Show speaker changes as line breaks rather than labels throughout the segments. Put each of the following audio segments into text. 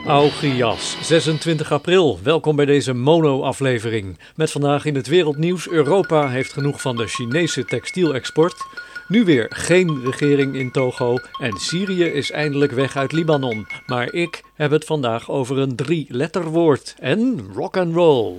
Augias, 26 april. Welkom bij deze mono-aflevering. Met vandaag in het wereldnieuws: Europa heeft genoeg van de Chinese textielexport. Nu weer geen regering in Togo en Syrië is eindelijk weg uit Libanon. Maar ik heb het vandaag over een 3-letterwoord en rock'n'roll.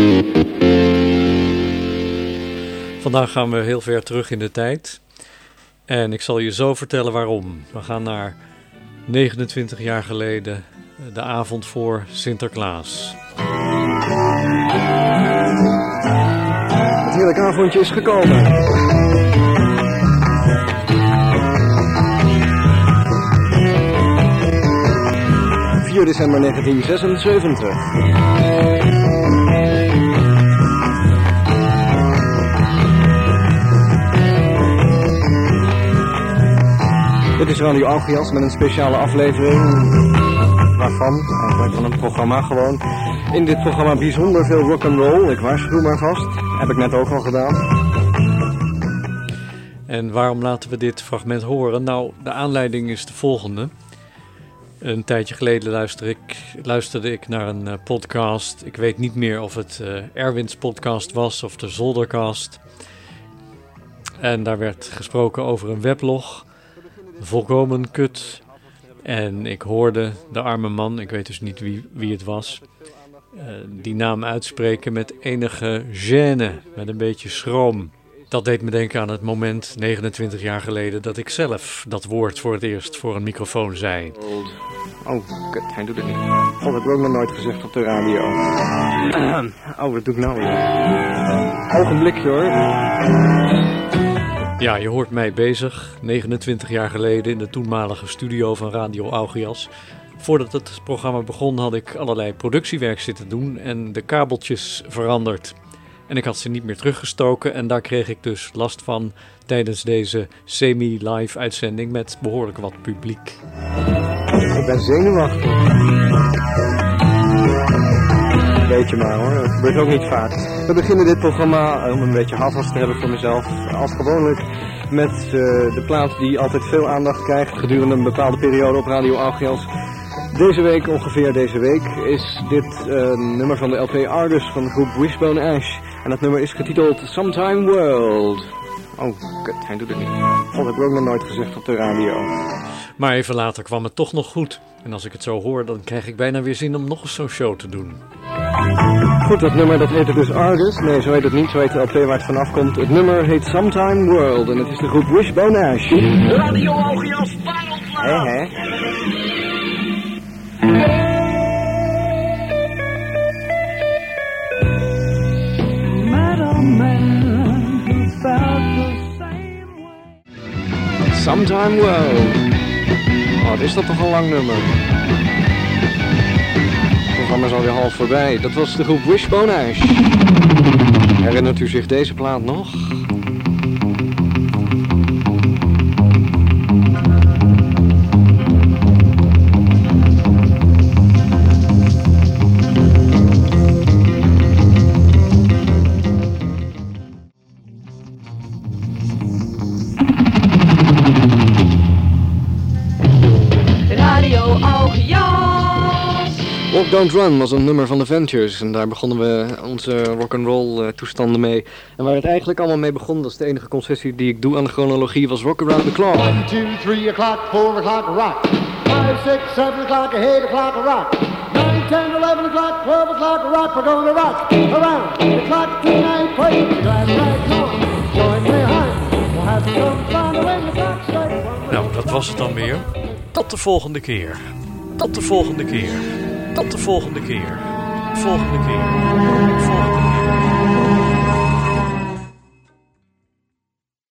Vandaag gaan we heel ver terug in de tijd. En ik zal je zo vertellen waarom. We gaan naar 29 jaar geleden, de avond voor Sinterklaas.
Het heerlijke avondje is gekomen. December 1976. Dit is Radio Augias met een speciale aflevering waarvan, eigenlijk van een programma gewoon. In dit programma bijzonder veel rock'n'roll, ik waarschuw maar vast. Heb ik net ook al gedaan.
En waarom laten we dit fragment horen? Nou, de aanleiding is de volgende. Een tijdje geleden luisterde ik naar een podcast. Ik weet niet meer of het Erwin's podcast was of de Zoldercast. En daar werd gesproken over een weblog. Volkomen kut. En ik hoorde de arme man, ik weet dus niet wie het was, die naam uitspreken met enige gêne, met een beetje schroom. Dat deed me denken aan het moment, 29 jaar geleden, dat ik zelf dat woord voor het eerst voor een microfoon zei.
Oh, kut, hij doet het niet. God, dat heb ik ook nog nooit gezegd op de radio. Oh, wat doe ik nou weer? Ogenblikje hoor.
Ja, je hoort mij bezig, 29 jaar geleden in de toenmalige studio van Radio Augias. Voordat het programma begon had ik allerlei productiewerk zitten doen en de kabeltjes veranderd. En ik had ze niet meer teruggestoken en daar kreeg ik dus last van tijdens deze semi-live uitzending met behoorlijk wat publiek.
Ik ben zenuwachtig. Weet je maar hoor, dat gebeurt ook niet vaak. We beginnen dit programma, om een beetje houvast te hebben voor mezelf, als gewoonlijk met de plaat die altijd veel aandacht krijgt gedurende een bepaalde periode op Radio Augias. Deze week, ongeveer deze week, is dit nummer van de LP Argus van de groep Wishbone Ash. En dat nummer is getiteld Sometime World. Oh, kut, hij doet het niet. God, dat heb ik ook nog nooit gezegd op de radio.
Maar even later kwam het toch nog goed. En als ik het zo hoor, dan krijg ik bijna weer zin om nog eens zo'n show te doen.
Goed, dat nummer dat heet dus Argus. Nee, zo heet het niet, zo heet de LP waar het vanaf komt. Het nummer heet Sometime World en het is de groep Wishbone Ash.
Radio Augias Wereldplaat!
Hé. Sometime World. Oh, wat is dat toch een lang nummer. Het programma is alweer half voorbij. Dat was de groep Wishbone Ash. Herinnert u zich deze plaat nog? Walk Don't Run was een nummer van The Ventures en daar begonnen we onze rock'n'roll toestanden mee. En waar het eigenlijk allemaal mee begon, dat is de enige concessie die ik doe aan de chronologie, was Rock Around the Clock.
1, 2, 3 o'clock, 4 o'clock, rock. 5, 6, 7 o'clock, 8 o'clock, rock. 9, 10, 11 o'clock, 12 o'clock, rock. We're gonna rock around the clock tonight. Play the glad right now. Join me high. We'll have some fun when the clock strikes.
Nou, dat was het dan weer. Tot de volgende keer. Tot de volgende keer. Tot de volgende keer. Volgende keer. Volgende keer.